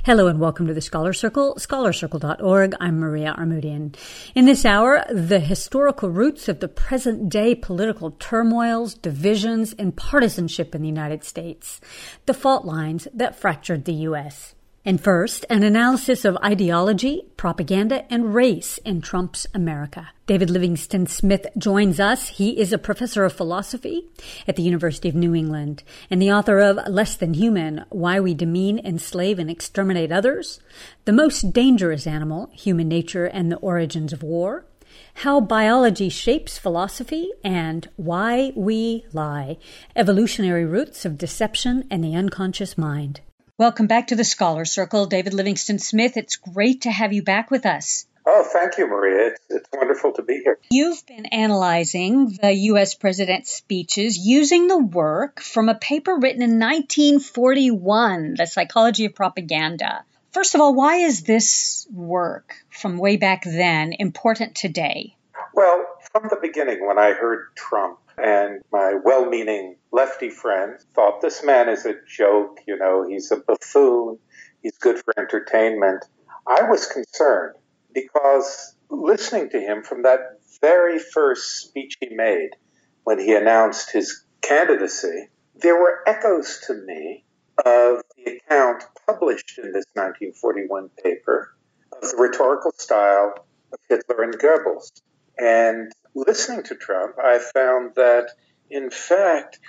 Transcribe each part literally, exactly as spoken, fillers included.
Hello and welcome to the Scholar Circle, scholar circle dot org. I'm Maria Armoudian. In this hour, the historical roots of the present-day political turmoils, divisions, and partisanship in the United States, the fault lines that fractured the U S. And first, an analysis of ideology, propaganda, and race in Trump's America. David Livingston Smith joins us. He is a professor of philosophy at the University of New England and the author of Less Than Human, Why We Demean, Enslave, and Exterminate Others, The Most Dangerous Animal, Human Nature and the Origins of War, How Biology Shapes Philosophy, and Why We Lie, Evolutionary Roots of Deception and the Unconscious Mind. Welcome back to the Scholar Circle. David Livingston Smith, it's great to have you back with us. Oh, thank you, Maria. It's, it's wonderful to be here. You've been analyzing the U S president's speeches using the work from a paper written in nineteen forty-one, The Psychology of Propaganda. First of all, why is this work from way back then important today? Well, from the beginning, when I heard Trump, and my well-meaning lefty friends thought this man is a joke, you know, he's a buffoon, he's good for entertainment, I was concerned because listening to him from that very first speech he made when he announced his candidacy, there were echoes to me of the account published in this nineteen forty-one paper of the rhetorical style of Hitler and Goebbels. And listening to Trump, I found that, in fact,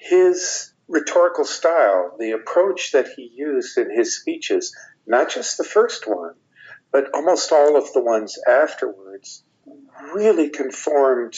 his rhetorical style, the approach that he used in his speeches, not just the first one, but almost all of the ones afterwards, really conformed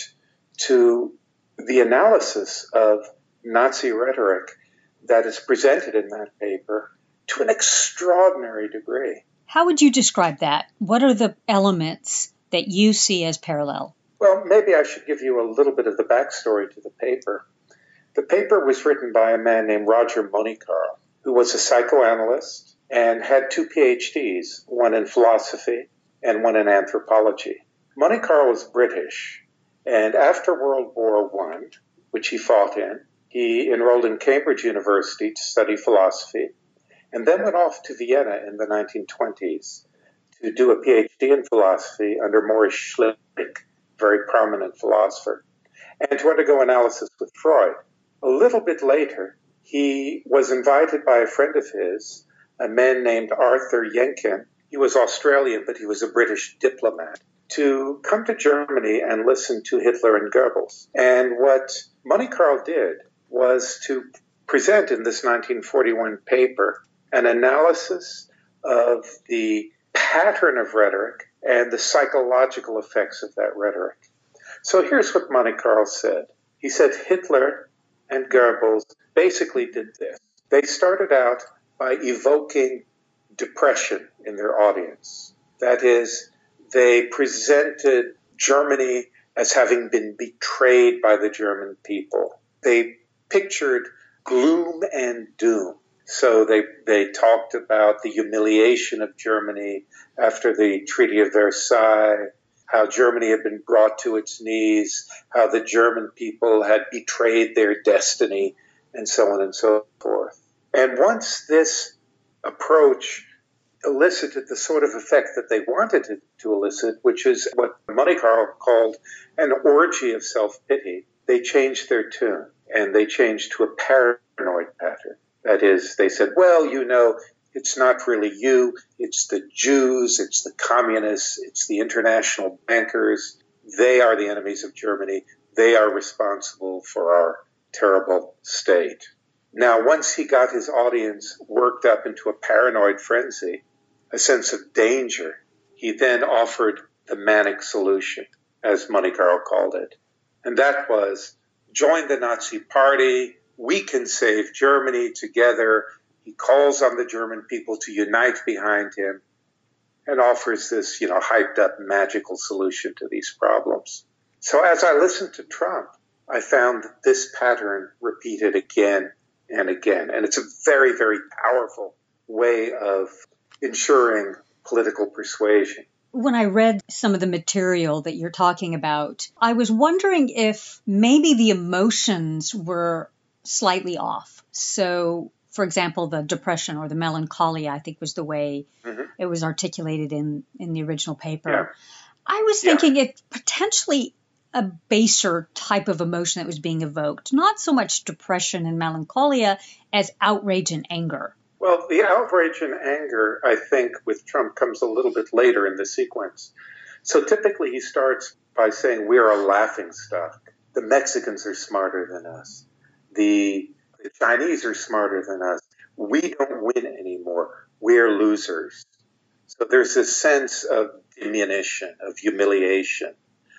to the analysis of Nazi rhetoric that is presented in that paper to an extraordinary degree. How would you describe that? What are the elements that you see as parallel? Well, maybe I should give you a little bit of the backstory to the paper. The paper was written by a man named Roger Monicarl, who was a psychoanalyst and had two P H Ds, one in philosophy and one in anthropology. Monicarl was British, and after World War One, which he fought in, he enrolled in Cambridge University to study philosophy, and then went off to Vienna in the nineteen twenties to do a P H D in philosophy under Maurice Schlick, very prominent philosopher, and to undergo analysis with Freud. A little bit later, he was invited by a friend of his, a man named Arthur Jenkin. He was Australian, but he was a British diplomat, to come to Germany and listen to Hitler and Goebbels. And what Monicarl did was to present in this nineteen forty-one paper an analysis of the pattern of rhetoric and the psychological effects of that rhetoric. So here's what Monicarl said. He said Hitler and Goebbels basically did this. They started out by evoking depression in their audience. That is, they presented Germany as having been betrayed by the German people. They pictured gloom and doom. So they, they talked about the humiliation of Germany after the Treaty of Versailles, how Germany had been brought to its knees, how the German people had betrayed their destiny, and so on and so forth. And once this approach elicited the sort of effect that they wanted it to elicit, which is what Monicarl called an orgy of self-pity, they changed their tune, and they changed to a paranoid pattern. That is, they said, well, you know, it's not really you, it's the Jews, it's the communists, it's the international bankers. They are the enemies of Germany. They are responsible for our terrible state. Now, once he got his audience worked up into a paranoid frenzy, a sense of danger, he then offered the manic solution, as Monicarl called it. And that was, join the Nazi Party, we can save Germany together. He calls on the German people to unite behind him and offers this, you know, hyped up magical solution to these problems. So as I listened to Trump, I found that this pattern repeated again and again. And it's a very, very powerful way of ensuring political persuasion. When I read some of the material that you're talking about, I was wondering if maybe the emotions were slightly off. So for example, the depression or the melancholia, I think was the way mm-hmm. it was articulated in, in the original paper. Yeah. I was thinking yeah. it potentially a baser type of emotion that was being evoked, not so much depression and melancholia as outrage and anger. Well, the outrage and anger, I think, with Trump comes a little bit later in the sequence. So typically he starts by saying, we're a laughingstock. The Mexicans are smarter than us. The, the Chinese are smarter than us. We don't win anymore. We're losers. So there's this sense of diminution, of humiliation,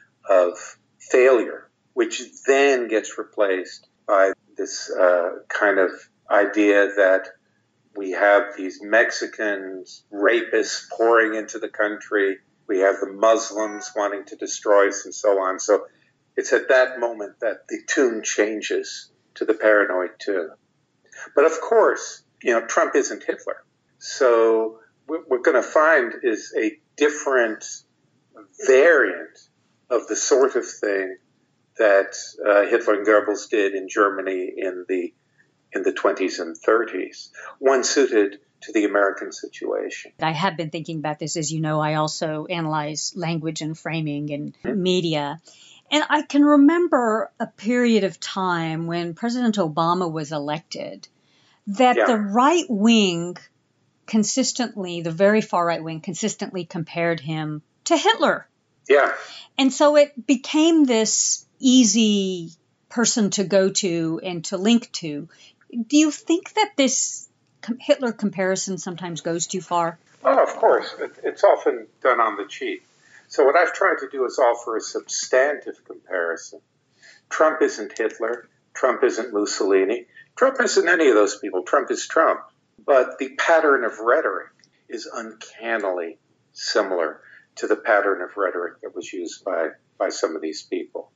of failure, which then gets replaced by this uh, kind of idea that we have these Mexicans, rapists pouring into the country. We have the Muslims wanting to destroy us and so on. So it's at that moment that the tune changes to the paranoid tune. But of course, you know, Trump isn't Hitler. So what we're going to find is a different variant of the sort of thing that uh, Hitler and Goebbels did in Germany in the in the twenties and thirties, one suited to the American situation. I have been thinking about this. As you know, I also analyze language and framing and mm-hmm. media. And I can remember a period of time when President Obama was elected that yeah. the right wing consistently, the very far right wing, consistently compared him to Hitler. Yeah. And so it became this easy person to go to and to link to. Do you think that this Hitler comparison sometimes goes too far? Oh, of course. It's often done on the cheap. So what I've tried to do is offer a substantive comparison. Trump isn't Hitler. Trump isn't Mussolini. Trump isn't any of those people. Trump is Trump. But the pattern of rhetoric is uncannily similar to the pattern of rhetoric that was used by, by some of these people.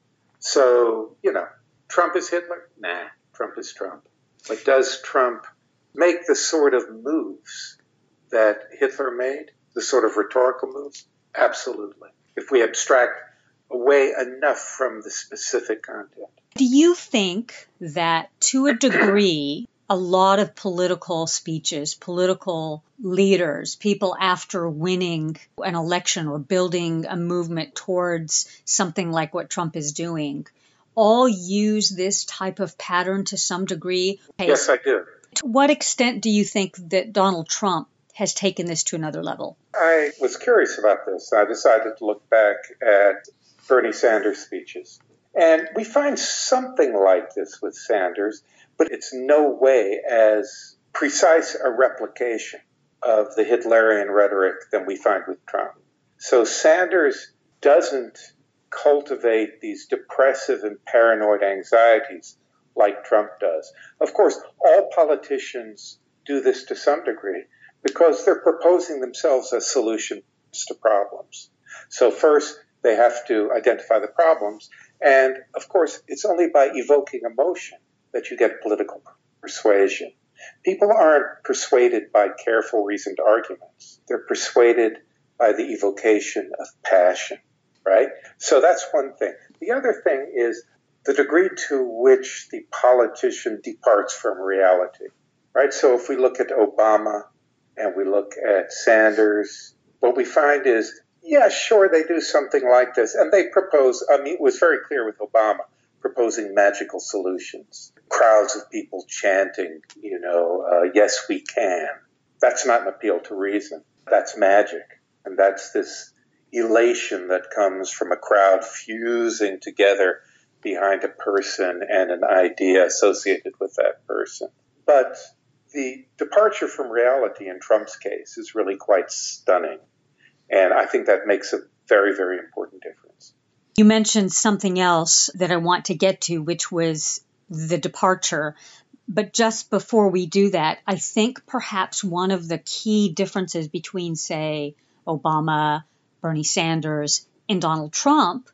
So, you know, Trump is Hitler? Nah, Trump is Trump. But does Trump make the sort of moves that Hitler made, the sort of rhetorical moves? Absolutely. If we abstract away enough from the specific content. Do you think that to a degree, a lot of political speeches, political leaders, people after winning an election or building a movement towards something like what Trump is doing, all use this type of pattern to some degree? Yes, I do. To what extent do you think that Donald Trump has taken this to another level? I was curious about this. I decided to look back at Bernie Sanders' speeches. And we find something like this with Sanders, but it's no way as precise a replication of the Hitlerian rhetoric than we find with Trump. So Sanders doesn't cultivate these depressive and paranoid anxieties like Trump does. Of course, all politicians do this to some degree because they're proposing themselves as solutions to problems. So first, they have to identify the problems. And of course, it's only by evoking emotion that you get political persuasion. People aren't persuaded by careful, reasoned arguments. They're persuaded by the evocation of passion, right? So that's one thing. The other thing is the degree to which the politician departs from reality, right? So if we look at Obama and we look at Sanders, what we find is, yeah, sure, they do something like this. And they propose, I mean, it was very clear with Obama, proposing magical solutions. Crowds of people chanting, you know, uh, yes, we can. That's not an appeal to reason. That's magic. And that's this elation that comes from a crowd fusing together behind a person and an idea associated with that person. But the departure from reality in Trump's case is really quite stunning. And I think that makes a very, very important difference. You mentioned something else that I want to get to, which was the departure. But just before we do that, I think perhaps one of the key differences between, say, Obama, Bernie Sanders, and Donald Trump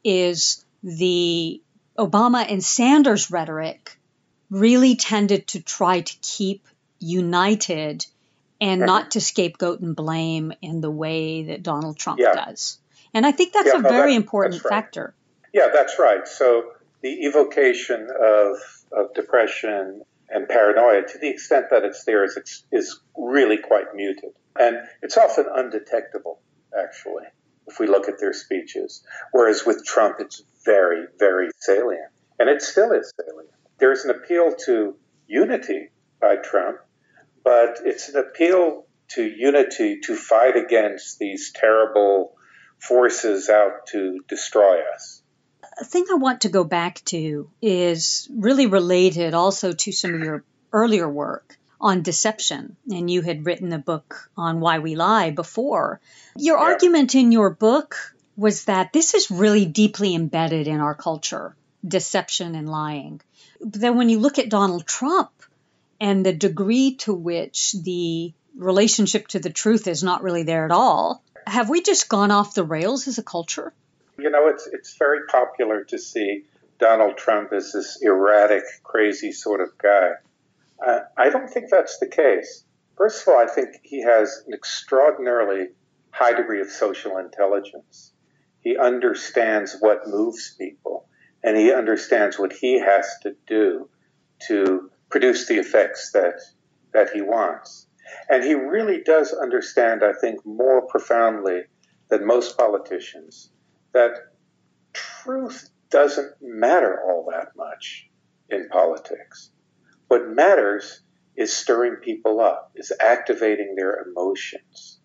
is the Obama and Sanders rhetoric really tended to try to keep united and not to scapegoat and blame in the way that Donald Trump yeah. does. And I think that's yeah, a no, very that's, important that's right. factor. Yeah, that's right. So the evocation of, of depression and paranoia, to the extent that it's there, is, is really quite muted. And it's often undetectable, actually, if we look at their speeches. Whereas with Trump, it's very, very salient. And it still is salient. There's an appeal to unity by Trump, but it's an appeal to unity to fight against these terrible forces out to destroy us. A thing I want to go back to is really related also to some of your earlier work on deception. And you had written a book on Why We Lie before. Your yeah. argument in your book was that this is really deeply embedded in our culture, deception and lying. But then when you look at Donald Trump and the degree to which the relationship to the truth is not really there at all, have we just gone off the rails as a culture? You know, it's it's very popular to see Donald Trump as this erratic, crazy sort of guy. Uh, I don't think that's the case. First of all, I think he has an extraordinarily high degree of social intelligence. He understands what moves people, and he understands what he has to do to produce the effects that that he wants. And he really does understand, I think, more profoundly than most politicians, that truth doesn't matter all that much in politics. What matters is stirring people up, is activating their emotions.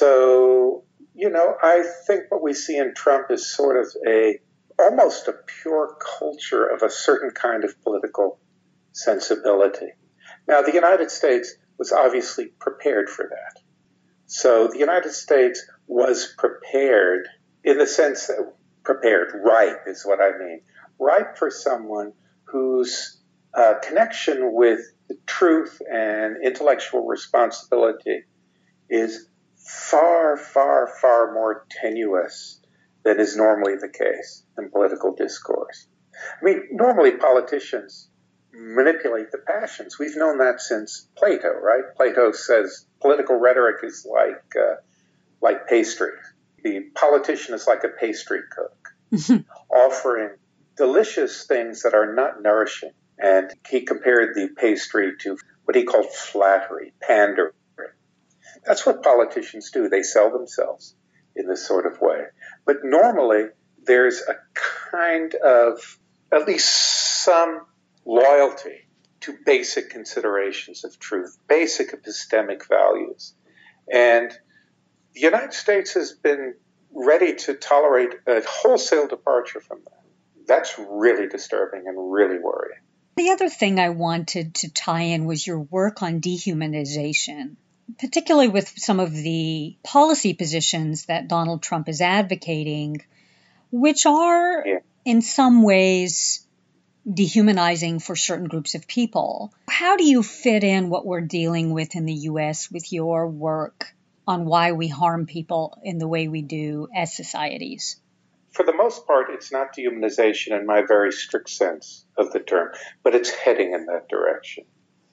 So, you know, I think what we see in Trump is sort of a, almost a pure culture of a certain kind of political sensibility. Now, the United States was obviously prepared for that. So the United States was prepared in the sense that prepared, ripe is what I mean, ripe for someone whose uh, connection with the truth and intellectual responsibility is far, far, far more tenuous than is normally the case in political discourse. I mean, normally politicians manipulate the passions. We've known that since Plato, right? Plato says political rhetoric is like uh, like pastry. The politician is like a pastry cook, offering delicious things that are not nourishing. And he compared the pastry to what he called flattery, pandering. That's what politicians do. They sell themselves in this sort of way. But normally, there's a kind of, at least some loyalty to basic considerations of truth, basic epistemic values. And the United States has been ready to tolerate a wholesale departure from that. That's really disturbing and really worrying. The other thing I wanted to tie in was your work on dehumanization, particularly with some of the policy positions that Donald Trump is advocating, which are yeah. in some ways dehumanizing for certain groups of people. How do you fit in what we're dealing with in the U S with your work on why we harm people in the way we do as societies? For the most part, it's not dehumanization in my very strict sense of the term, but it's heading in that direction.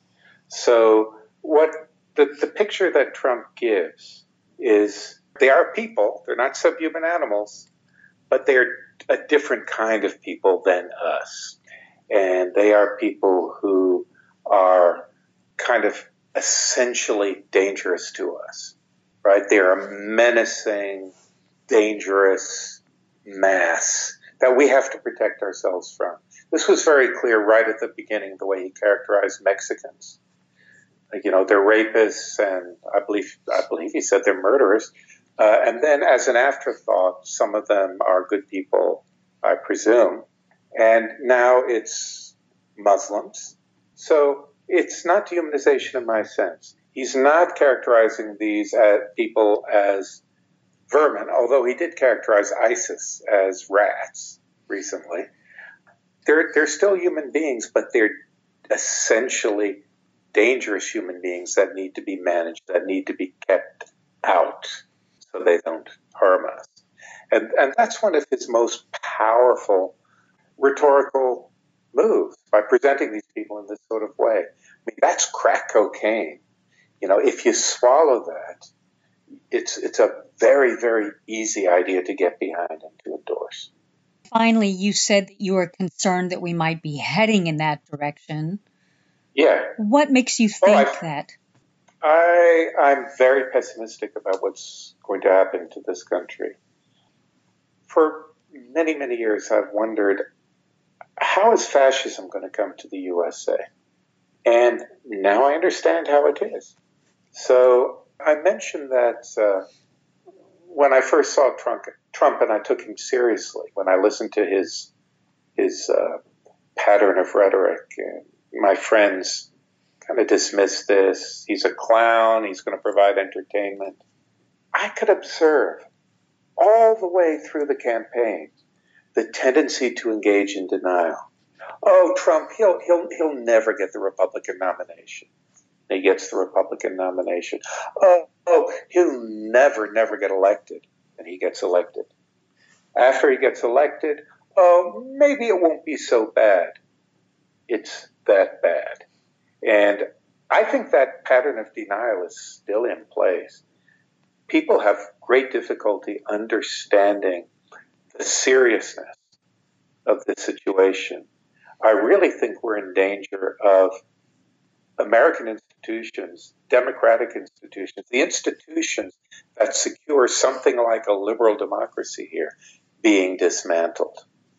So what the, the picture that Trump gives is they are people, they're not subhuman animals, but they're a different kind of people than us. And they are people who are kind of essentially dangerous to us, right? They are a menacing, dangerous mass that we have to protect ourselves from. This was very clear right at the beginning, the way he characterized Mexicans. You know, they're rapists, and I believe I believe he said they're murderers. Uh, and then as an afterthought, some of them are good people, I presume. And now it's Muslims. So it's not dehumanization in my sense. He's not characterizing these uh, people as vermin, although he did characterize ISIS as rats recently. They're, they're still human beings, but they're essentially dangerous human beings that need to be managed, that need to be kept out so they don't harm us. And, and that's one of his most powerful rhetorical moves, by presenting these people in this sort of way. I mean, that's crack cocaine. You know, if you swallow that, it's it's a very, very easy idea to get behind and to endorse. Finally, you said that you were concerned that we might be heading in that direction. Yeah. What makes you think well, I, that? I, I'm very pessimistic about what's going to happen to this country. For many, many years, I've wondered, how is fascism going to come to the U S A? And now I understand how it is. So I mentioned that uh, when I first saw Trump, Trump, and I took him seriously, when I listened to his his uh, pattern of rhetoric, and my friends kind of dismissed this. He's a clown. He's going to provide entertainment. I could observe all the way through the campaign the tendency to engage in denial. Oh, Trump, he'll he'll he'll never get the Republican nomination. He gets the Republican nomination. Oh, oh, he'll never, never get elected, and he gets elected. After he gets elected, oh, maybe it won't be so bad. It's that bad. And I think that pattern of denial is still in place. People have great difficulty understanding the seriousness of the situation. I really think we're in danger of American institutions, democratic institutions, the institutions that secure something like a liberal democracy here, being dismantled.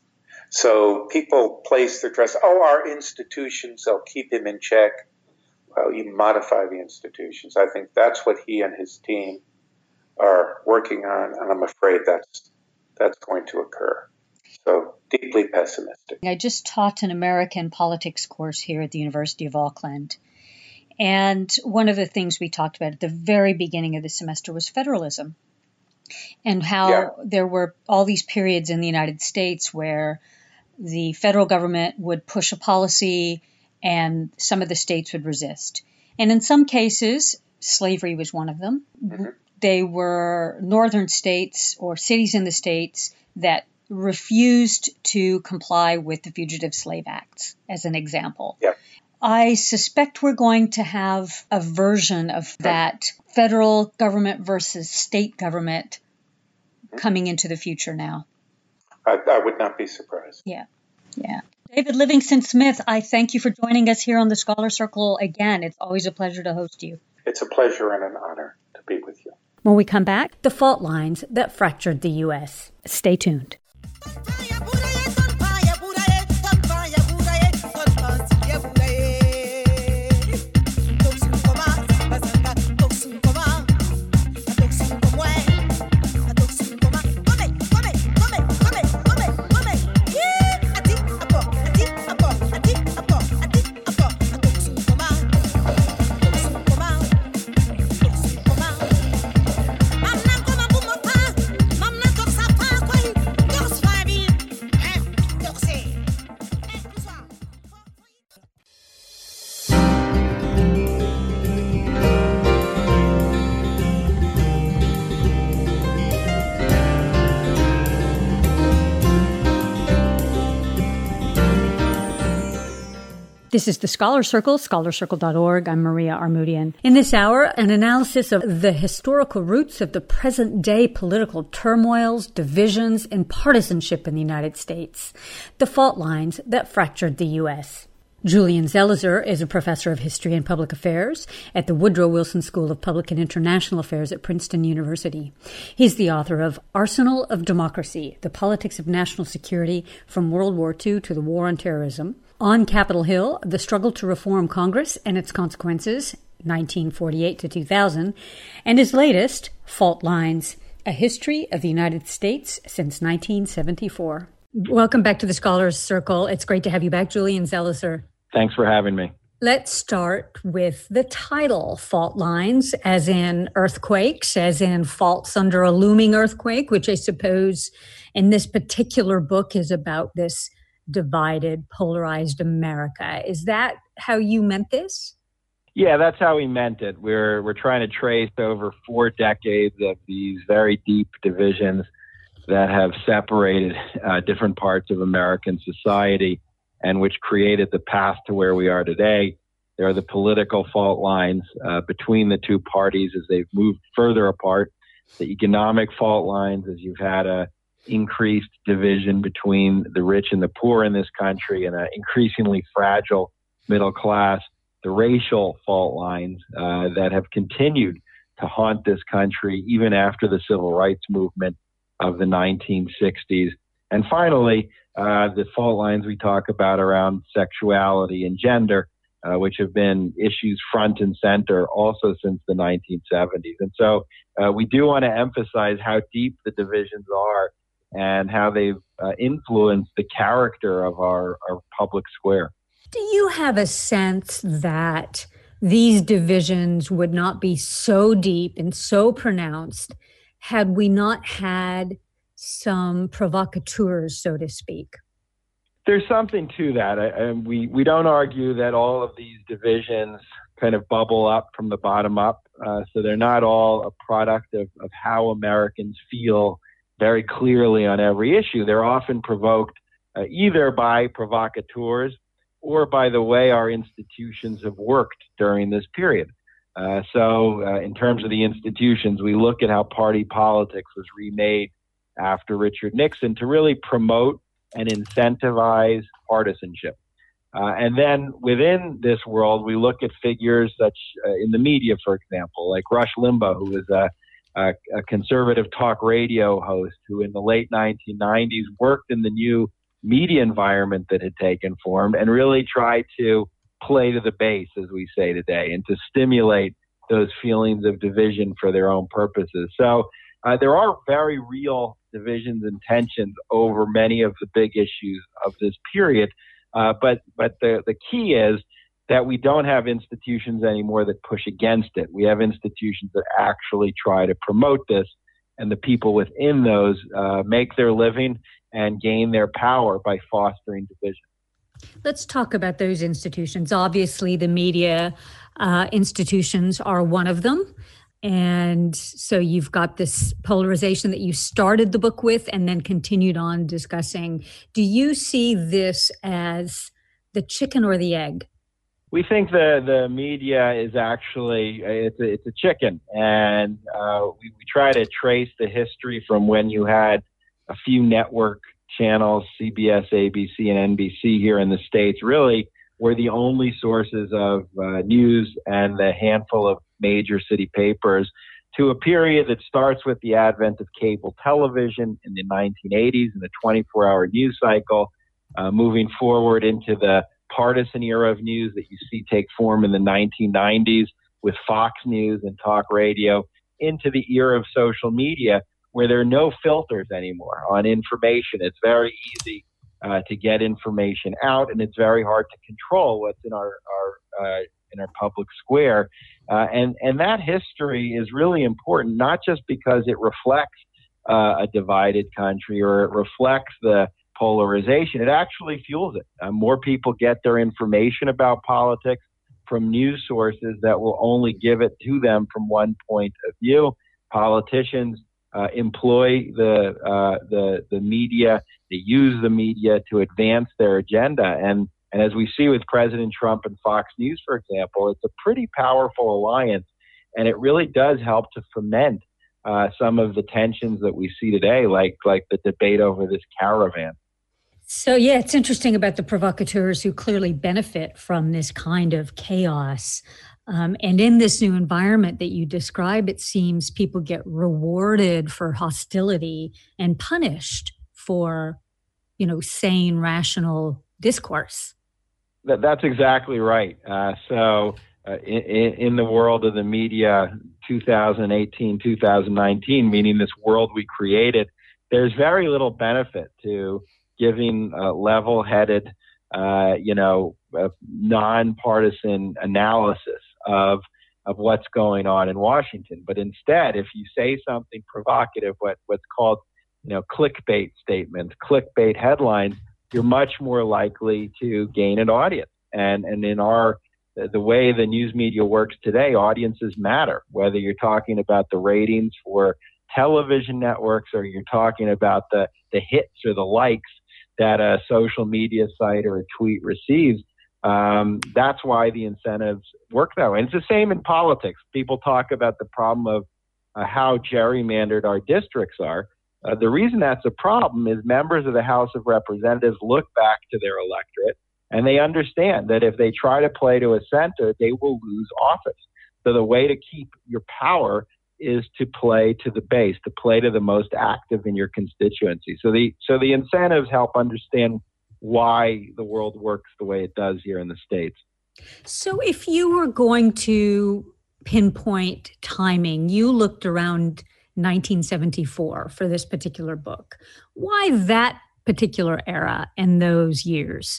So people place their trust, oh, our institutions, they'll keep him in check. Well, you modify the institutions. I think that's what he and his team are working on, and I'm afraid that's that's going to occur. So deeply pessimistic. I just taught an American politics course here at the University of Auckland. And one of the things we talked about at the very beginning of the semester was federalism, and how yeah. there were all these periods in the United States where the federal government would push a policy and some of the states would resist. And in some cases, slavery was one of them. Mm-hmm. They were northern states or cities in the states that refused to comply with the Fugitive Slave Acts, as an example. Yeah. I suspect we're going to have a version of that federal government versus state government coming into the future now. I, I would not be surprised. Yeah, yeah. David Livingston Smith, I thank you for joining us here on the Scholar Circle again. It's always a pleasure to host you. It's a pleasure and an honor to be with you. When we come back, the fault lines that fractured the U S. Stay tuned. This is the Scholar Circle, scholar circle dot org. I'm Maria Armoudian. In this hour, an analysis of the historical roots of the present-day political turmoils, divisions, and partisanship in the United States, the fault lines that fractured the U S. Julian Zelizer is a professor of history and public affairs at the Woodrow Wilson School of Public and International Affairs at Princeton University. He's the author of Arsenal of Democracy, The Politics of National Security from World War Two to the War on Terrorism, On Capitol Hill, The Struggle to Reform Congress and Its Consequences, nineteen forty-eight to two thousand, and his latest, Fault Lines, A History of the United States Since nineteen seventy-four. Welcome back to the Scholars Circle. It's great to have you back, Julian Zelizer. Thanks for having me. Let's start with the title, Fault Lines, as in earthquakes, as in faults under a looming earthquake, which I suppose in this particular book is about this divided, polarized America. Is that how you meant this? Yeah, that's how we meant it. We're we're trying to trace over four decades of these very deep divisions that have separated uh, different parts of American society and which created the path to where we are today. There are the political fault lines uh, between the two parties as they've moved further apart, the economic fault lines as you've had a increased division between the rich and the poor in this country and an increasingly fragile middle class, the racial fault lines uh, that have continued to haunt this country even after the civil rights movement of the nineteen sixties. And finally, uh, the fault lines we talk about around sexuality and gender, uh, which have been issues front and center also since the nineteen seventies. And so uh, we do want to emphasize how deep the divisions are and how they've uh, influenced the character of our, our public square. Do you have a sense that these divisions would not be so deep and so pronounced had we not had some provocateurs, so to speak? There's something to that. I, I, we, we don't argue that all of these divisions kind of bubble up from the bottom up. Uh, so they're not all a product of, of how Americans feel very clearly on every issue. They're often provoked uh, either by provocateurs or by the way our institutions have worked during this period. Uh, so uh, in terms of the institutions, we look at how party politics was remade after Richard Nixon to really promote and incentivize partisanship. Uh, and then within this world, we look at figures such uh, in the media, for example, like Rush Limbaugh, who was a, a, a conservative talk radio host who in the late nineteen nineties worked in the new media environment that had taken form and really tried to play to the base, as we say today, and to stimulate those feelings of division for their own purposes. So uh, there are very real divisions and tensions over many of the big issues of this period. Uh, but but the, the key is that we don't have institutions anymore that push against it. We have institutions that actually try to promote this, and the people within those uh, make their living and gain their power by fostering division. Let's talk about those institutions. Obviously, the media uh, institutions are one of them. And so you've got this polarization that you started the book with and then continued on discussing. Do you see this as the chicken or the egg? We think the, the media is actually, it's a, it's a chicken. And uh, we, we try to trace the history from when you had a few network channels, C B S, A B C, and N B C here in the States, really were the only sources of uh, news and the handful of major city papers, to a period that starts with the advent of cable television in the nineteen eighties and the twenty-four hour news cycle, uh, moving forward into the partisan era of news that you see take form in the nineteen nineties with Fox News and talk radio, into the era of social media, where there are no filters anymore on information. It's very easy uh, to get information out, and it's very hard to control what's in our, our uh, in our public square. Uh, and, and that history is really important, not just because it reflects uh, a divided country or it reflects the polarization. It actually fuels it. Uh, more people get their information about politics from news sources that will only give it to them from one point of view. Politicians uh, employ the, uh, the, the media, they use the media to advance their agenda. And And as we see with President Trump and Fox News, for example, it's a pretty powerful alliance, and it really does help to foment uh, some of the tensions that we see today, like like the debate over this caravan. So, yeah, it's interesting about the provocateurs who clearly benefit from this kind of chaos. Um, and in this new environment that you describe, it seems people get rewarded for hostility and punished for, you know, sane, rational discourse. That, that's exactly right. Uh, so uh, in, in the world of the media, two thousand eighteen, two thousand nineteen, meaning this world we created, there's very little benefit to giving uh, level-headed, uh, you know, uh, nonpartisan analysis of of what's going on in Washington. But instead, if you say something provocative, what what's called, you know, clickbait statements, clickbait headlines, you're much more likely to gain an audience. And and in our the way the news media works today, audiences matter, whether you're talking about the ratings for television networks or you're talking about the, the hits or the likes that a social media site or a tweet receives. Um, that's why the incentives work that way. And it's the same in politics. People talk about the problem of uh, how gerrymandered our districts are. Uh, the reason that's a problem is members of the House of Representatives look back to their electorate And they understand that if they try to play to a center, they will lose office. So the way to keep your power is to play to the base, to play to the most active in your constituency. So the so the incentives help understand why the world works the way it does here in the States. So if you were going to pinpoint timing, you looked around nineteen seventy-four for this particular book. Why that particular era and those years?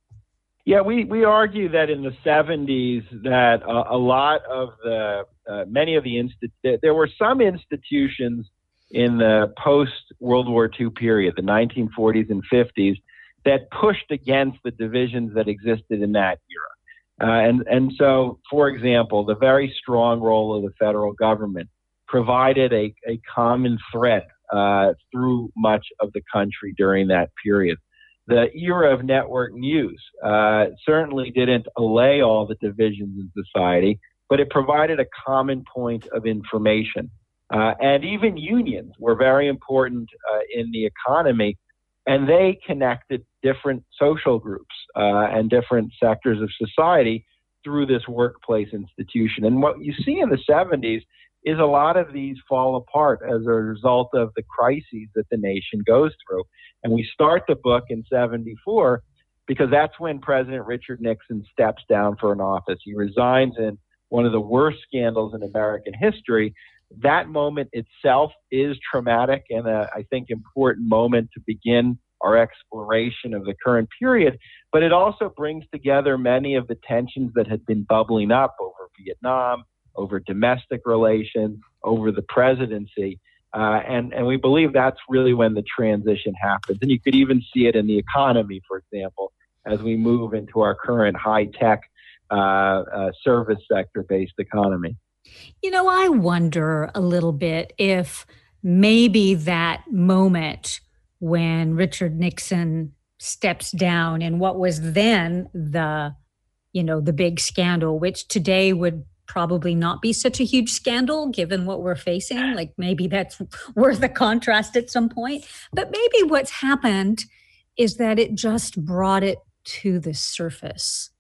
Yeah, we, we argue that in the seventies that uh, a lot of the, uh, many of the, insti- there were some institutions in the post-World War Two period, the nineteen forties and fifties, that pushed against the divisions that existed in that era. Uh, and, and so, for example, the very strong role of the federal government provided a, a common thread uh, through much of the country during that period. The era of network news uh, certainly didn't allay all the divisions in society, but it provided a common point of information. Uh, and even unions were very important uh, in the economy, and they connected different social groups uh, and different sectors of society through this workplace institution. And what you see in the seventies is a lot of these fall apart as a result of the crises that the nation goes through. And we start the book in seventy-four because that's when President Richard Nixon steps down for an office. He resigns in one of the worst scandals in American history. That moment itself is traumatic and a, I think, important moment to begin our exploration of the current period. But it also brings together many of the tensions that had been bubbling up over Vietnam, over domestic relations, over the presidency. Uh, and, and we believe that's really when the transition happens. And you could even see it in the economy, for example, as we move into our current high-tech uh, uh, service sector-based economy. You know, I wonder a little bit if maybe that moment when Richard Nixon steps down in what was then the, you know, the big scandal, which today would probably not be such a huge scandal given what we're facing. Like maybe that's worth a contrast at some point. But maybe what's happened is that it just brought it to the surface.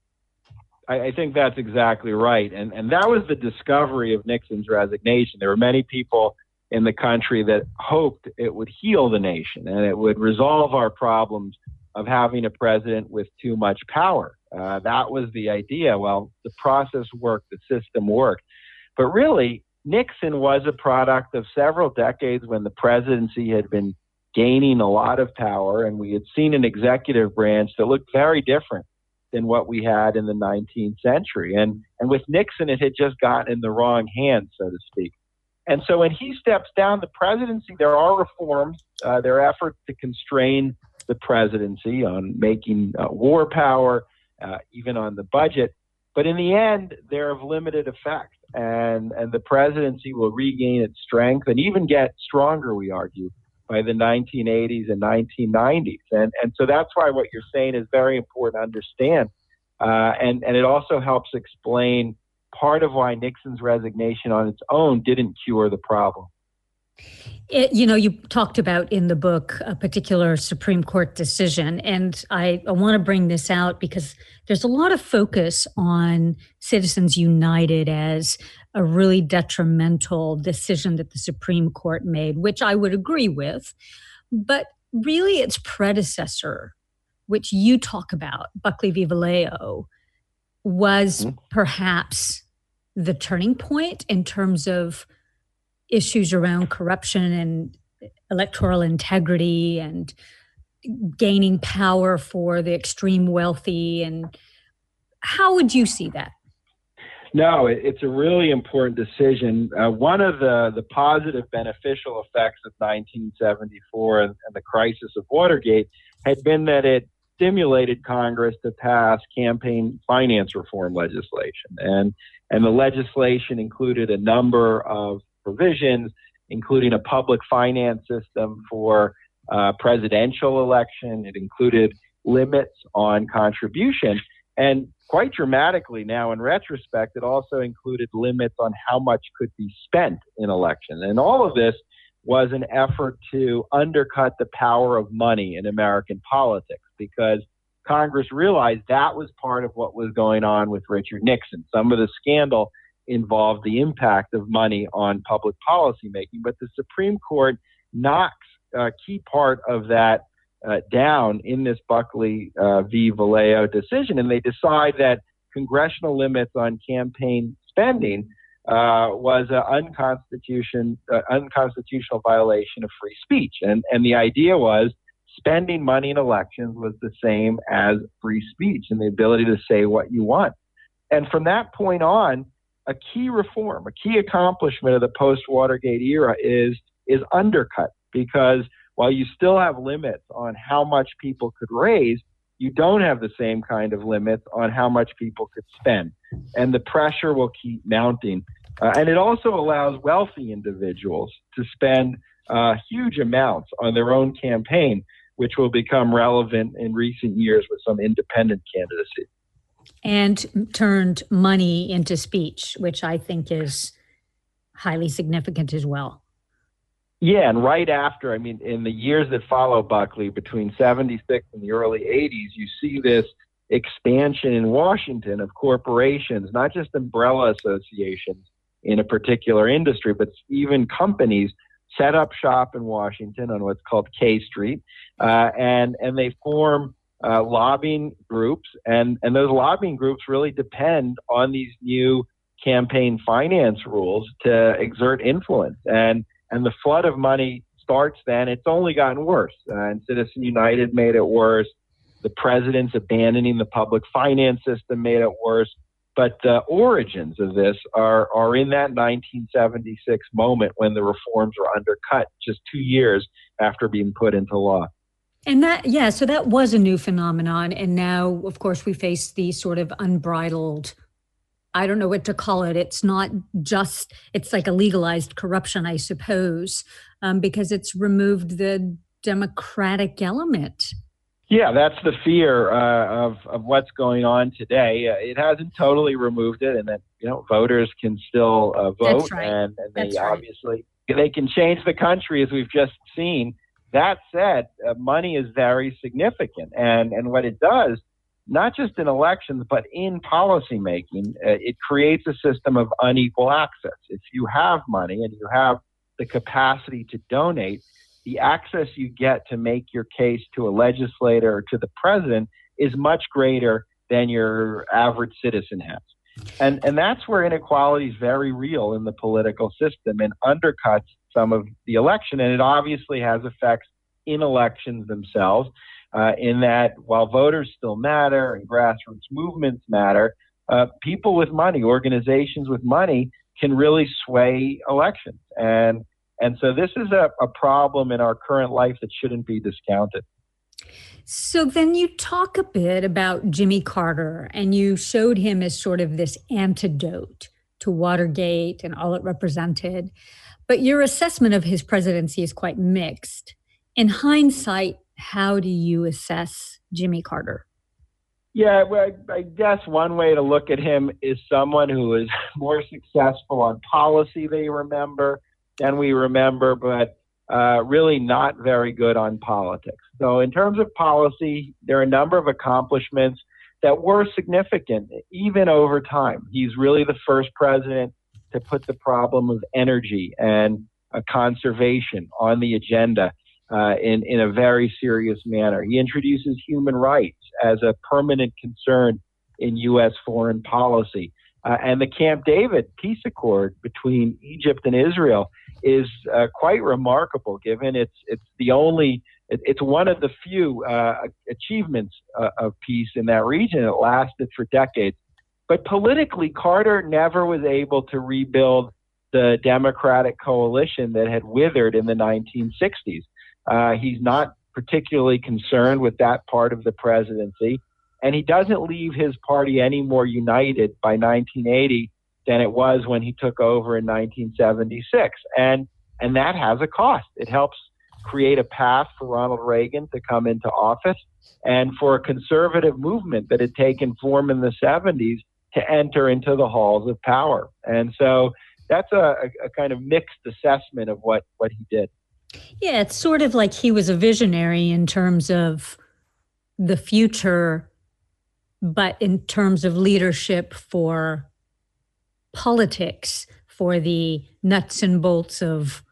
I, I think that's exactly right. And, and that was the discovery of Nixon's resignation. There were many people in the country that hoped it would heal the nation and it would resolve our problems of having a president with too much power. Uh, that was the idea. Well, the process worked, the system worked. But really, Nixon was a product of several decades when the presidency had been gaining a lot of power, and we had seen an executive branch that looked very different than what we had in the nineteenth century. And, and with Nixon, it had just gotten in the wrong hands, so to speak. And so when he steps down the presidency, there are reforms. Uh, there are efforts to constrain the presidency on making uh, war power, uh, even on the budget. But in the end, they're of limited effect. And, and the presidency will regain its strength and even get stronger, we argue, by the nineteen eighties and nineteen nineties. And, and so that's why what you're saying is very important to understand. Uh, and, and it also helps explain part of why Nixon's resignation on its own didn't cure the problem. It, you know, you talked about in the book a particular Supreme Court decision, and I, I want to bring this out because there's a lot of focus on Citizens United as a really detrimental decision that the Supreme Court made, which I would agree with. But really its predecessor, which you talk about, Buckley v. Valeo, was mm-hmm. perhaps the turning point in terms of issues around corruption and electoral integrity and gaining power for the extreme wealthy. And how would you see that? No, it's a really important decision. Uh, one of the, the positive beneficial effects of nineteen seventy-four and, and the crisis of Watergate had been that it stimulated Congress to pass campaign finance reform legislation. And, and the legislation included a number of provisions, including a public finance system for uh, presidential election. It included limits on contribution. And quite dramatically now, in retrospect, it also included limits on how much could be spent in elections. And all of this was an effort to undercut the power of money in American politics, because Congress realized that was part of what was going on with Richard Nixon. Some of the scandal involved the impact of money on public policy making, but the Supreme Court knocks a key part of that uh, down in this Buckley uh, v. Valeo decision, and they decide that congressional limits on campaign spending uh, was an unconstitution, uh, unconstitutional violation of free speech. And, and the idea was spending money in elections was the same as free speech and the ability to say what you want. And from that point on, a key reform, a key accomplishment of the post-Watergate era is, is undercut, because while you still have limits on how much people could raise, you don't have the same kind of limits on how much people could spend. And the pressure will keep mounting. Uh, and it also allows wealthy individuals to spend uh, huge amounts on their own campaign, which will become relevant in recent years with some independent candidacy. And turned money into speech, which I think is highly significant as well. Yeah, and right after, I mean, in the years that follow Buckley, between seventy-six and the early eighties, you see this expansion in Washington of corporations, not just umbrella associations in a particular industry, but even companies set up shop in Washington on what's called K Street, uh, and, and they form uh, lobbying groups, and, and those lobbying groups really depend on these new campaign finance rules to exert influence. And And the flood of money starts then. It's only gotten worse. Uh, and Citizen United made it worse. The president's abandoning the public finance system made it worse. But the origins of this are, are in that nineteen seventy-six moment when the reforms were undercut just two years after being put into law. And that, yeah, so that was a new phenomenon. And now, of course, we face the sort of unbridled, I don't know what to call it. It's not just, it's like a legalized corruption, I suppose, um, because it's removed the democratic element. Yeah, that's the fear uh, of, of what's going on today. Uh, it hasn't totally removed it, and that, you know, voters can still uh, vote. That's right. And, and they That's right. obviously, they can change the country, as we've just seen. That said, uh, money is very significant. And, and what it does, not just in elections, but in policymaking, uh, it creates a system of unequal access. If you have money and you have the capacity to donate, the access you get to make your case to a legislator or to the president is much greater than your average citizen has. And, and that's where inequality is very real in the political system and undercuts some of the election. And it obviously has effects in elections themselves. Uh, in that while voters still matter and grassroots movements matter, uh, people with money, organizations with money can really sway elections. And and so this is a, a problem in our current life that shouldn't be discounted. So then you talk a bit about Jimmy Carter, and you showed him as sort of this antidote to Watergate and all it represented. But your assessment of his presidency is quite mixed. In hindsight, how do you assess Jimmy Carter? Yeah, well, I, I guess one way to look at him is someone who was more successful on policy, they remember, than we remember, but uh, really not very good on politics. So in terms of policy, there are a number of accomplishments that were significant, even over time. He's really the first president to put the problem of energy and uh, conservation on the agenda. Uh, in, in a very serious manner. He introduces human rights as a permanent concern in U S foreign policy. Uh, and the Camp David peace accord between Egypt and Israel is uh, quite remarkable, given it's it's the only, it, it's one of the few uh, achievements uh, of peace in that region. It lasted for decades. But politically, Carter never was able to rebuild the Democratic coalition that had withered in the nineteen sixties. Uh, he's not particularly concerned with that part of the presidency, and he doesn't leave his party any more united by nineteen eighty than it was when he took over in nineteen seventy-six. And and that has a cost. It helps create a path for Ronald Reagan to come into office and for a conservative movement that had taken form in the seventies to enter into the halls of power. And so that's a, a kind of mixed assessment of what, what he did. Yeah, it's sort of like he was a visionary in terms of the future, but in terms of leadership for politics, for the nuts and bolts of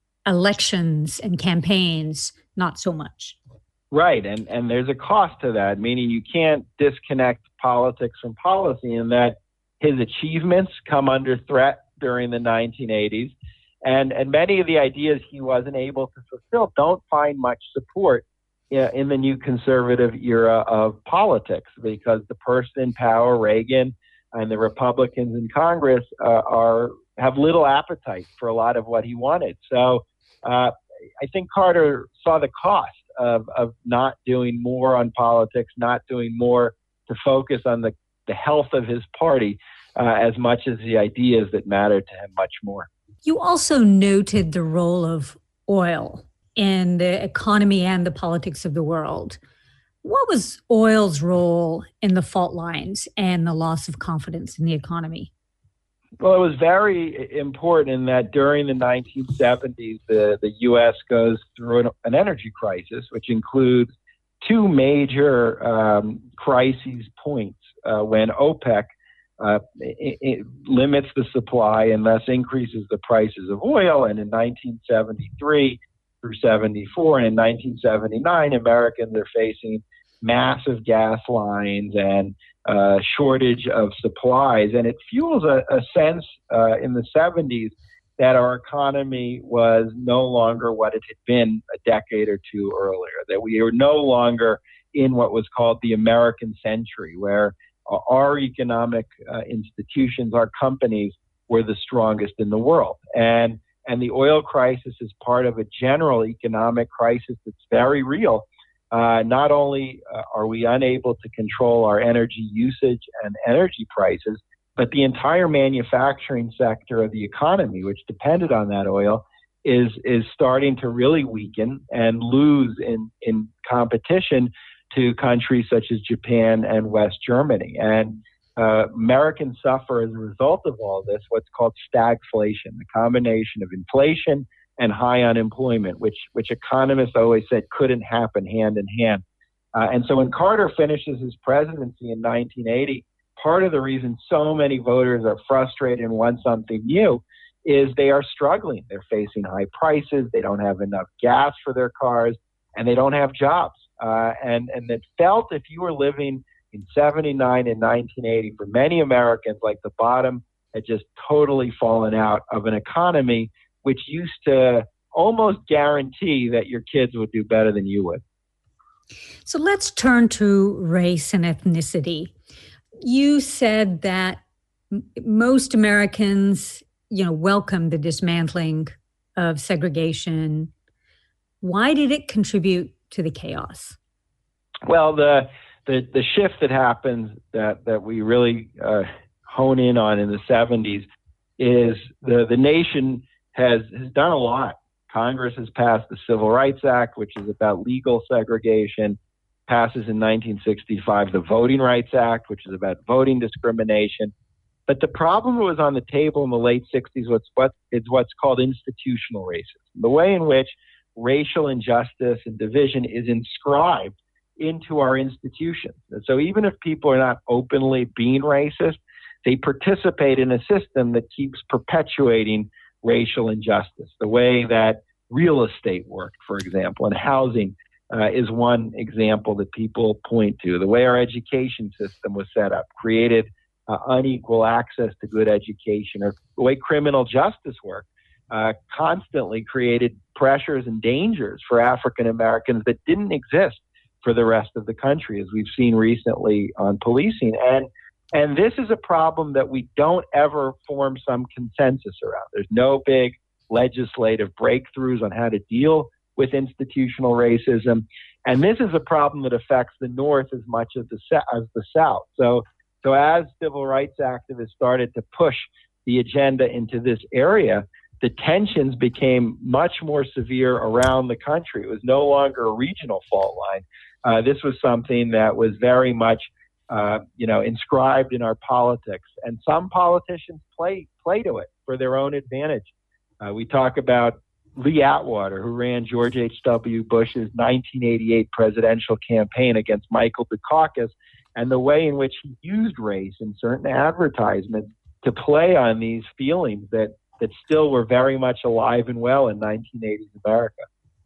elections and campaigns, not so much. Right. And, and there's a cost to that, meaning you can't disconnect politics from policy, in that his achievements come under threat during the nineteen eighties. And, and many of the ideas he wasn't able to fulfill don't find much support in the new conservative era of politics, because the person in power, Reagan, and the Republicans in Congress uh, are have little appetite for a lot of what he wanted. So uh, I think Carter saw the cost of, of not doing more on politics, not doing more to focus on the, the health of his party uh, as much as the ideas that mattered to him much more. You also noted the role of oil in the economy and the politics of the world. What was oil's role in the fault lines and the loss of confidence in the economy? Well, it was very important in that during the nineteen seventies, the, the U S goes through an, an energy crisis, which includes two major um, crises points uh, when OPEC uh, it, it limits the supply and thus increases the prices of oil. And in nineteen seventy-three through seventy-four, and in nineteen seventy-nine, Americans are facing massive gas lines and uh, shortage of supplies. And it fuels a, a sense uh, in the seventies that our economy was no longer what it had been a decade or two earlier, that we were no longer in what was called the American century, where our economic uh, institutions, our companies, were the strongest in the world. And, and the oil crisis is part of a general economic crisis that's very real. Uh, not only uh, are we unable to control our energy usage and energy prices, but the entire manufacturing sector of the economy, which depended on that oil, is is starting to really weaken and lose in, in competition to countries such as Japan and West Germany. And uh, Americans suffer as a result of all this what's called stagflation, the combination of inflation and high unemployment, which which economists always said couldn't happen hand in hand. Uh, and so when Carter finishes his presidency in nineteen eighty, part of the reason so many voters are frustrated and want something new is they are struggling. They're facing high prices, they don't have enough gas for their cars, and they don't have jobs. Uh, and, and it felt, if you were living in seventy-nine and nineteen eighty, for many Americans, like the bottom had just totally fallen out of an economy which used to almost guarantee that your kids would do better than you would. So let's turn to race and ethnicity. You said that m- most Americans, you know, welcomed the dismantling of segregation. Why did it contribute to the chaos? Well, the the, the shift that happens that, that we really uh, hone in on in the seventies is the, the nation has, has done a lot. Congress has passed the Civil Rights Act, which is about legal segregation, passes in nineteen sixty-five the Voting Rights Act, which is about voting discrimination. But the problem that was on the table in the late sixties was what is what's called institutional racism, the way in which racial injustice and division is inscribed into our institutions. And so even if people are not openly being racist, they participate in a system that keeps perpetuating racial injustice. The way that real estate worked, for example, and housing uh, is one example that people point to. The way our education system was set up created uh, unequal access to good education, or the way criminal justice worked uh, constantly created pressures and dangers for African Americans that didn't exist for the rest of the country, as we've seen recently on policing. And And this is a problem that we don't ever form some consensus around. There's no big legislative breakthroughs on how to deal with institutional racism. And this is a problem that affects the North as much as the, as the South. So, so as civil rights activists started to push the agenda into this area, the tensions became much more severe around the country. It was no longer a regional fault line. Uh, this was something that was very much Uh, you know, inscribed in our politics. And some politicians play play to it for their own advantage. Uh, we talk about Lee Atwater, who ran George H W. Bush's nineteen eighty-eight presidential campaign against Michael Dukakis, and the way in which he used race in certain advertisements to play on these feelings that, that still were very much alive and well in nineteen eighties America.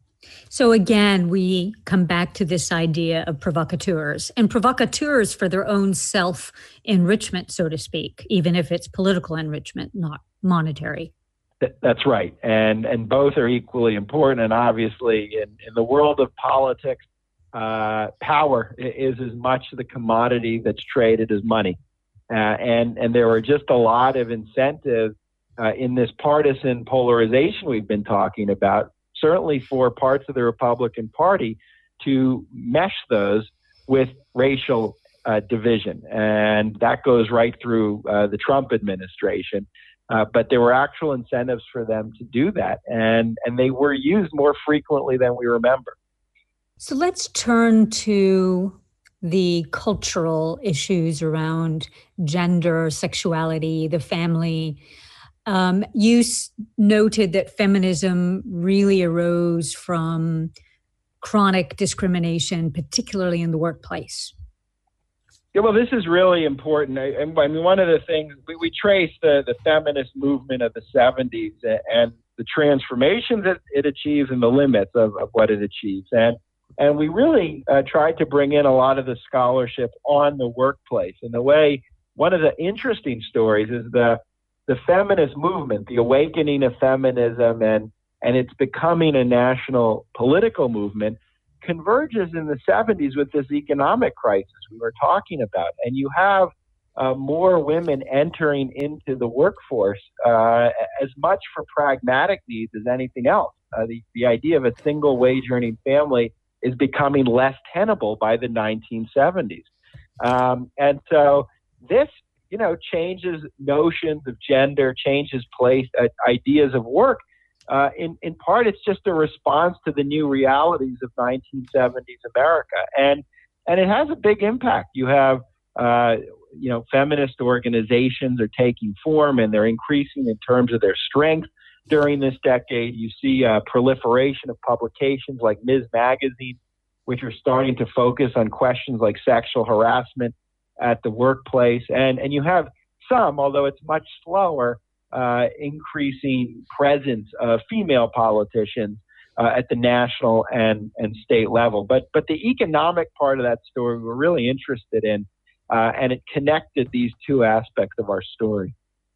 So again, we come back to this idea of provocateurs, and provocateurs for their own self-enrichment, so to speak, even if it's political enrichment, not monetary. That's right. And and both are equally important. And obviously, in, in the world of politics, uh, power is as much the commodity that's traded as money. Uh, and, and there are just a lot of incentives uh, in this partisan polarization we've been talking about, certainly for parts of the Republican Party, to mesh those with racial uh, division. And that goes right through uh, the Trump administration. Uh, but there were actual incentives for them to do that, and, and they were used more frequently than we remember. So let's turn to the cultural issues around gender, sexuality, the family. Um, you s- noted that feminism really arose from chronic discrimination, particularly in the workplace. Yeah, well, this is really important. I, I mean, one of the things, we, we trace the, the feminist movement of the seventies and the transformations that it achieves and the limits of, of what it achieves. And and we really uh, tried to bring in a lot of the scholarship on the workplace. And the way, one of the interesting stories is the the feminist movement, the awakening of feminism, and, and it's becoming a national political movement, converges in the seventies with this economic crisis we were talking about. And you have uh, more women entering into the workforce uh, as much for pragmatic needs as anything else. Uh, the, the idea of a single wage earning family is becoming less tenable by the nineteen seventies. Um, and so this, you know, changes notions of gender, changes place, uh, ideas of work. Uh, in, in part, it's just a response to the new realities of nineteen seventies America. And and it has a big impact. You have, uh, you know, feminist organizations are taking form, and they're increasing in terms of their strength during this decade. You see a proliferation of publications like Miz Magazine, which are starting to focus on questions like sexual harassment at the workplace. And, and you have some, although it's much slower, Uh, increasing presence of female politicians uh, at the national and, and state level. But but the economic part of that story we're really interested in, uh, and it connected these two aspects of our story.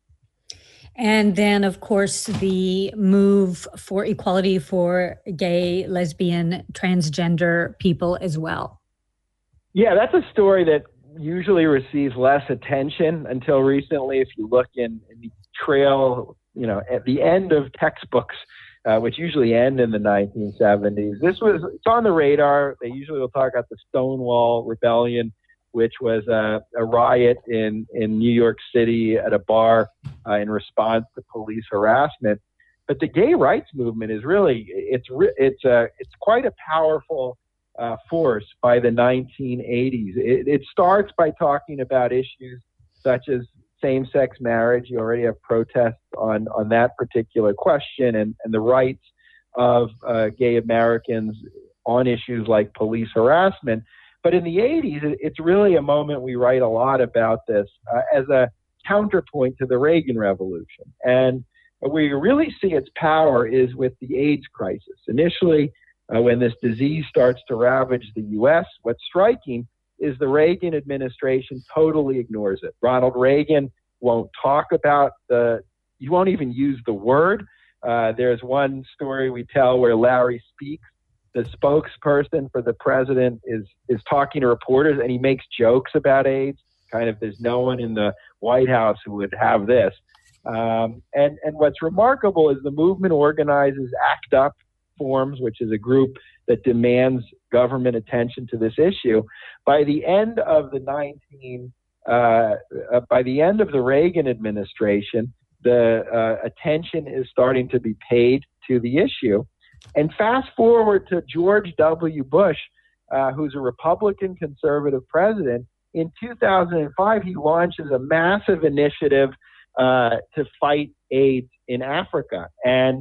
And then, of course, the move for equality for gay, lesbian, transgender people as well. Yeah, that's a story that usually receives less attention until recently. If you look in, in the trail, you know, at the end of textbooks, uh, which usually end in the nineteen seventies. This was, it's on the radar. They usually will talk about the Stonewall Rebellion, which was a, a riot in, in New York City at a bar uh, in response to police harassment. But the gay rights movement is really, it's it's a, it's quite a powerful uh, force by the nineteen eighties. It, it starts by talking about issues such as same-sex marriage. You already have protests on, on that particular question, and, and the rights of uh, gay Americans on issues like police harassment. But in the eighties, it's really a moment we write a lot about this uh, as a counterpoint to the Reagan Revolution. And where you really see its power is with the AIDS crisis. Initially, uh, when this disease starts to ravage the U S, what's striking is the Reagan administration totally ignores it. Ronald Reagan won't talk about the, he won't even use the word. Uh, there's one story we tell where Larry Speaks, the spokesperson for the president, is is talking to reporters, and he makes jokes about AIDS. Kind of, there's no one in the White House who would have this. Um, and, and what's remarkable is the movement organizes ACT UP Forms, which is a group that demands government attention to this issue. By the end of the nineteen, uh, uh, by the end of the Reagan administration, the uh, attention is starting to be paid to the issue. And fast forward to George W. Bush, uh, who's a Republican conservative president. In two thousand five, he launches a massive initiative uh, to fight AIDS in Africa. And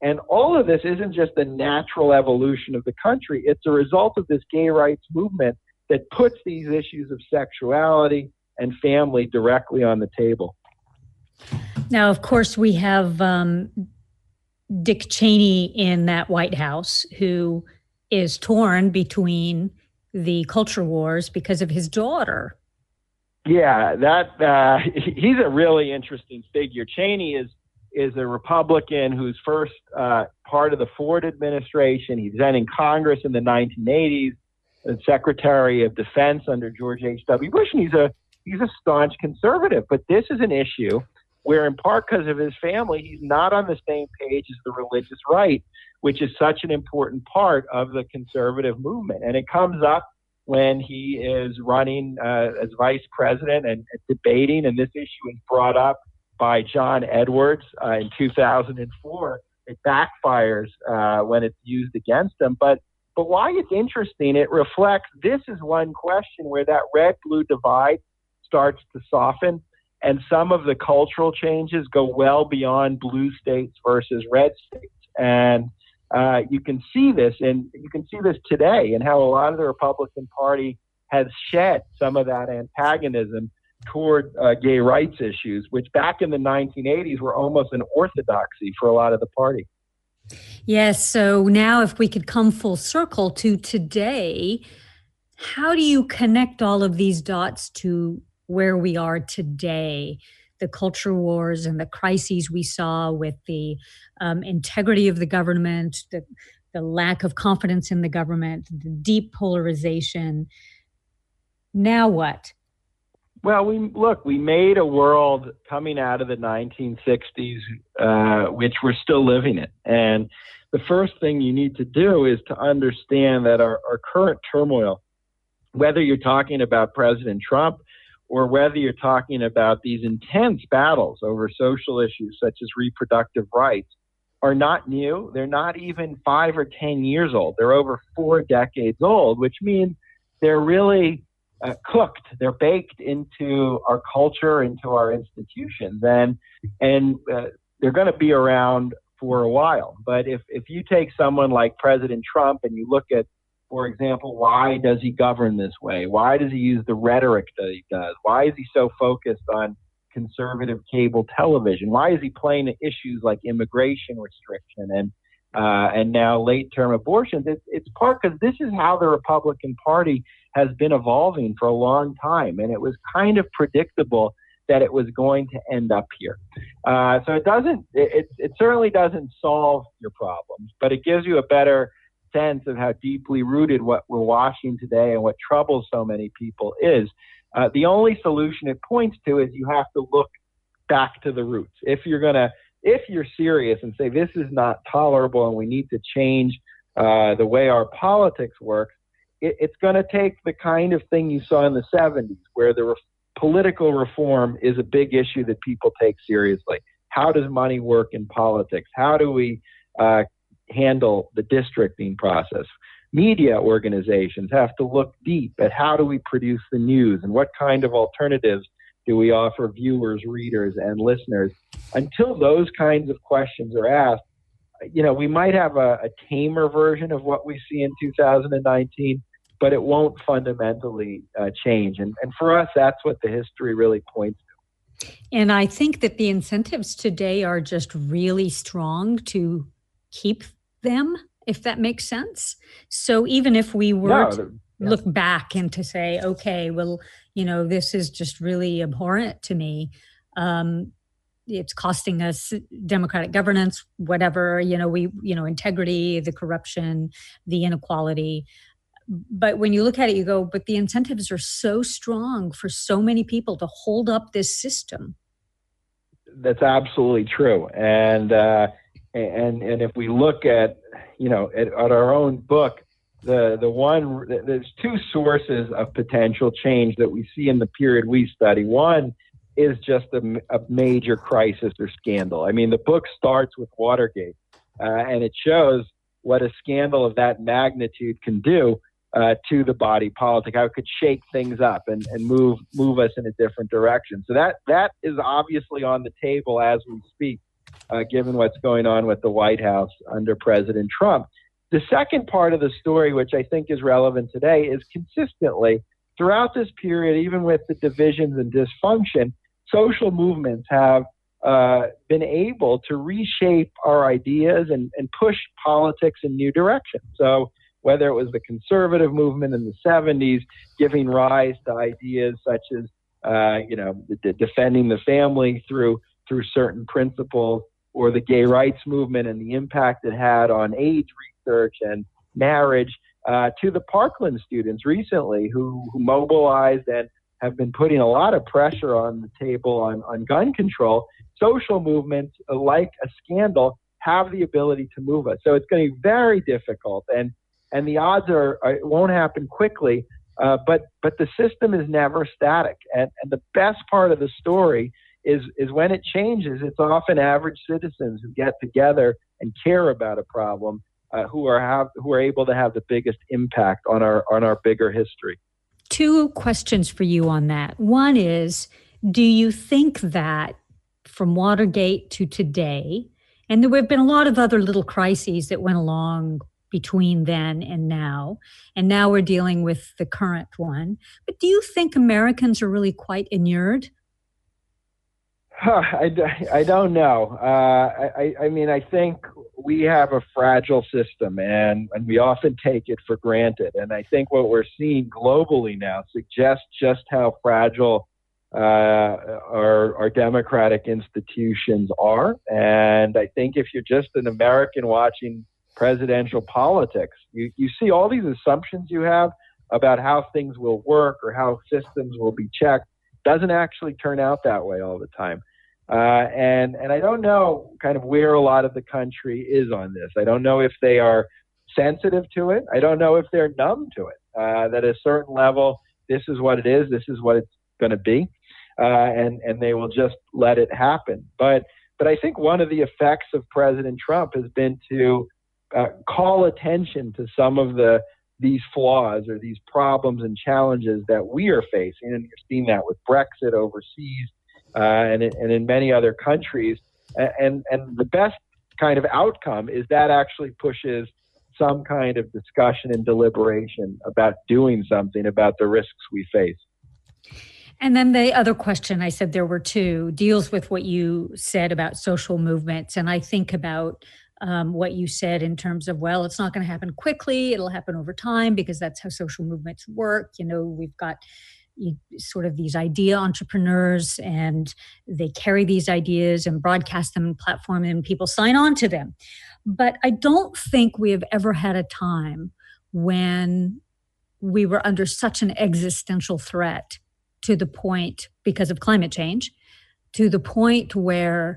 And all of this isn't just the natural evolution of the country. It's a result of this gay rights movement that puts these issues of sexuality and family directly on the table. Now, of course, we have um, Dick Cheney in that White House, who is torn between the culture wars because of his daughter. Yeah, that uh, he's a really interesting figure. Cheney is is a Republican who's first uh, part of the Ford administration. He's then in Congress in the nineteen eighties, and Secretary of Defense under George H W Bush, and he's a he's a staunch conservative. But this is an issue where, in part because of his family, he's not on the same page as the religious right, which is such an important part of the conservative movement. And it comes up when he is running uh, as vice president and, and debating, and this issue is brought up by John Edwards uh, in two thousand four. It backfires uh, when it's used against him. But but why it's interesting, it reflects this is one question where that red-blue divide starts to soften, and some of the cultural changes go well beyond blue states versus red states. And uh, you can see this, and you can see this today in how a lot of the Republican Party has shed some of that antagonism toward uh, gay rights issues, which back in the nineteen eighties were almost an orthodoxy for a lot of the party. Yes. So now if we could come full circle to today, how do you connect all of these dots to where we are today? The culture wars and the crises we saw with the um, integrity of the government, the, the lack of confidence in the government, the deep polarization. Now what? Well, we look, we made a world coming out of the nineteen sixties, uh, which we're still living in. And the first thing you need to do is to understand that our, our current turmoil, whether you're talking about President Trump or whether you're talking about these intense battles over social issues such as reproductive rights, are not new. They're not even five or ten years old. They're over four decades old, which means they're really Uh, cooked, they're baked into our culture, into our institutions, and and uh, they're going to be around for a while. But if if you take someone like President Trump and you look at, for example, why does he govern this way? Why does he use the rhetoric that he does? Why is he so focused on conservative cable television? Why is he playing issues like immigration restriction and uh, and now late-term abortions? It's, it's part because this is how the Republican Party has been evolving for a long time, and it was kind of predictable that it was going to end up here. Uh, so it doesn't, it, it certainly doesn't solve your problems, but it gives you a better sense of how deeply rooted what we're watching today and what troubles so many people is. Uh, the only solution it points to is you have to look back to the roots. If you're gonna, if you're serious and say this is not tolerable and we need to change uh, the way our politics works, it's going to take the kind of thing you saw in the seventies, where the re- political reform is a big issue that people take seriously. How does money work in politics? How do we uh, handle the districting process? Media organizations have to look deep at how do we produce the news and what kind of alternatives do we offer viewers, readers, and listeners. Until those kinds of questions are asked, you know, we might have a, a tamer version of what we see in two thousand nineteen, but it won't fundamentally uh, change. And, and for us, that's what the history really points to. And I think that the incentives today are just really strong to keep them, if that makes sense. So even if we were No, to yeah. look back and to say, okay, well, you know, this is just really abhorrent to me. Um, it's costing us democratic governance, whatever, you know, we, you know, integrity, the corruption, the inequality. But when you look at it, you go, but the incentives are so strong for so many people to hold up this system. That's absolutely true. And, uh, and, and if we look at, you know, at, at our own book, the, the one, there's two sources of potential change that we see in the period we study. One is just a, a major crisis or scandal. I mean, the book starts with Watergate, uh, and it shows what a scandal of that magnitude can do uh, to the body politic, how it could shake things up and, and move move us in a different direction. So that that is obviously on the table as we speak. uh, given what's going on with the White House under President Trump. The second part of the story, which I think is relevant today, is consistently throughout this period, even with the divisions and dysfunction, social movements have uh, been able to reshape our ideas and, and push politics in new directions. So whether it was the conservative movement in the seventies, giving rise to ideas such as, uh, you know, the, defending the family through through certain principles, or the gay rights movement and the impact it had on AIDS research and marriage, uh, to the Parkland students recently who, who mobilized and have been putting a lot of pressure on the table on, on gun control. Social movements, like a scandal, have the ability to move us. So it's going to be very difficult, and and the odds are, are it won't happen quickly. Uh, but but the system is never static, and and the best part of the story is is when it changes. It's often average citizens who get together and care about a problem, uh, who are have who are able to have the biggest impact on our on our bigger history. Two questions for you on that. One is, do you think that from Watergate to today, and there have been a lot of other little crises that went along between then and now, and now we're dealing with the current one, but do you think Americans are really quite inured? Huh, I, I don't know. Uh, I, I mean, I think we have a fragile system, and, and we often take it for granted. And I think what we're seeing globally now suggests just how fragile uh, our, our democratic institutions are. And I think if you're just an American watching presidential politics, you, you see all these assumptions you have about how things will work or how systems will be checked. Doesn't actually turn out that way all the time. Uh, and, and I don't know kind of where a lot of the country is on this. I don't know if they are sensitive to it. I don't know if they're numb to it, uh, that at a certain level, this is what it is, this is what it's going to be, uh, and, and they will just let it happen. But, but I think one of the effects of President Trump has been to uh, call attention to some of the these flaws or these problems and challenges that we are facing. And you're seeing that with Brexit overseas, Uh, and, and in many other countries. And, and the best kind of outcome is that actually pushes some kind of discussion and deliberation about doing something about the risks we face. And then the other question, I said there were two, deals with what you said about social movements. And I think about um, what you said in terms of, well, it's not going to happen quickly. It'll happen over time because that's how social movements work. You know, we've got You, sort of these idea entrepreneurs, and they carry these ideas and broadcast them and platform them, and people sign on to them. But I don't think we have ever had a time when we were under such an existential threat to the point, because of climate change, to the point where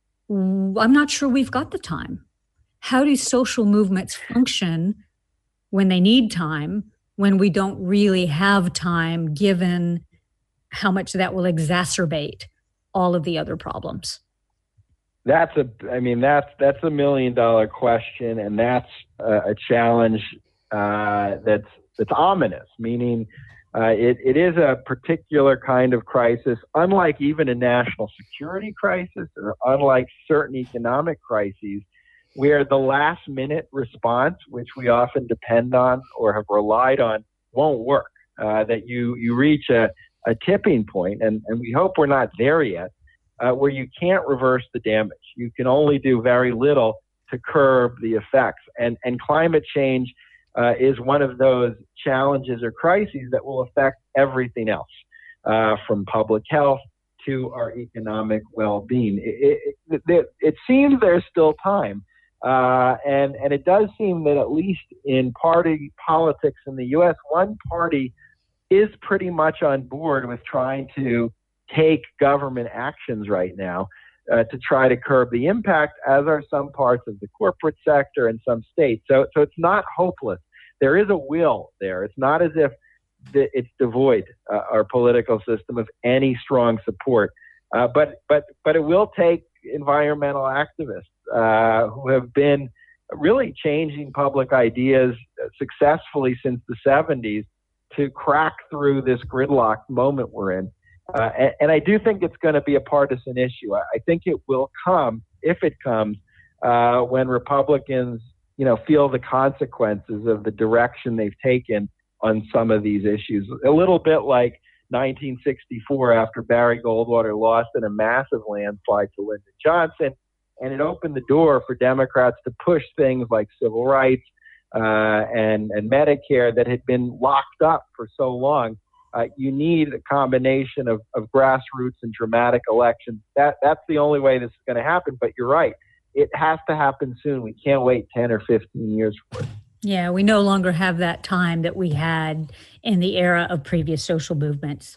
I'm not sure we've got the time. How do social movements function when they need time, when we don't really have time, given how much that will exacerbate all of the other problems? That's a, I mean, that's, that's a million dollar question. And that's a, a challenge uh, that's, that's ominous, meaning uh, it, it is a particular kind of crisis, unlike even a national security crisis or unlike certain economic crises, where the last minute response, which we often depend on or have relied on, won't work, uh, that you, you reach a, a tipping point, and, and we hope we're not there yet, uh, where you can't reverse the damage. You can only do very little to curb the effects. And, and climate change uh, is one of those challenges or crises that will affect everything else, uh, from public health to our economic well-being. It, it, it, it seems there's still time. Uh, and, and it does seem that at least in party politics in the U S, one party is pretty much on board with trying to take government actions right now uh, to try to curb the impact, as are some parts of the corporate sector and some states. So, so it's not hopeless. There is a will there. It's not as if the, it's devoid, uh, our political system, of any strong support. Uh, but, but, but it will take environmental activists Uh, who have been really changing public ideas successfully since the seventies to crack through this gridlock moment we're in. Uh, and, and I do think it's going to be a partisan issue. I, I think it will come if it comes, uh, when Republicans, you know, feel the consequences of the direction they've taken on some of these issues. A little bit like nineteen sixty-four after Barry Goldwater lost in a massive landslide to Lyndon Johnson. And it opened the door for Democrats to push things like civil rights uh, and, and Medicare that had been locked up for so long. Uh, you need a combination of, of grassroots and dramatic elections. That That's the only way this is going to happen. But you're right. It has to happen soon. We can't wait ten or fifteen years for it. Yeah, we no longer have that time that we had in the era of previous social movements.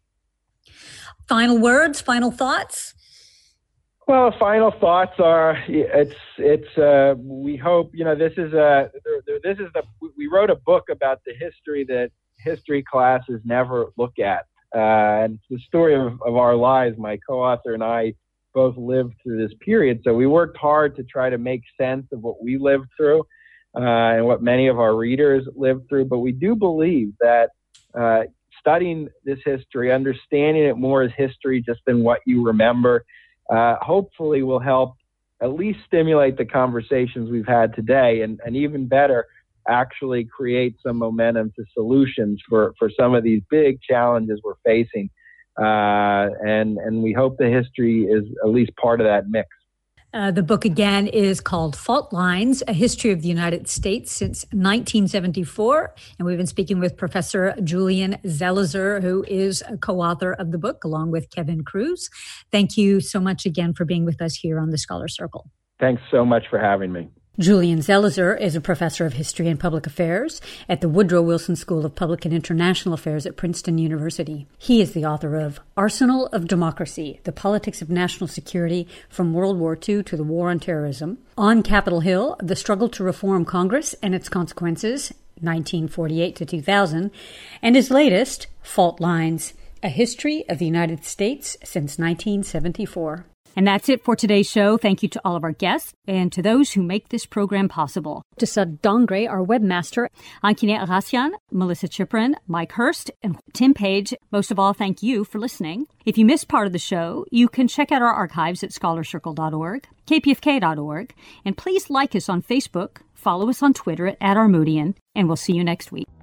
Final words, final thoughts? Well, final thoughts are it's it's uh, we hope you know this is a this is the we wrote a book about the history that history classes never look at, uh, and it's the story of, of our lives. My co-author and I both lived through this period, so we worked hard to try to make sense of what we lived through uh, and what many of our readers lived through. But we do believe that uh, studying this history, understanding it more as history just than what you remember, Uh, hopefully will help at least stimulate the conversations we've had today, and, and even better, actually create some momentum to solutions for, for some of these big challenges we're facing. Uh, and, and we hope the history is at least part of that mix. Uh, the book, again, is called Fault Lines, A History of the United States Since nineteen seventy-four. And we've been speaking with Professor Julian Zelizer, who is a co-author of the book, along with Kevin Kruse. Thank you so much again for being with us here on the Scholar Circle. Thanks so much for having me. Julian Zelizer is a professor of history and public affairs at the Woodrow Wilson School of Public and International Affairs at Princeton University. He is the author of Arsenal of Democracy, The Politics of National Security from World War Two to the War on Terrorism, On Capitol Hill, The Struggle to Reform Congress and Its Consequences, nineteen forty-eight to two thousand, and his latest, Fault Lines, A History of the United States Since nineteen seventy-four. And that's it for today's show. Thank you to all of our guests and to those who make this program possible. To Sud Dongre, our webmaster, Ankine Arasian, Melissa Chiprin, Mike Hurst, and Tim Page. Most of all, thank you for listening. If you missed part of the show, you can check out our archives at scholar circle dot org, k p f k dot org, and please like us on Facebook, follow us on Twitter at, at Armoudian, and we'll see you next week.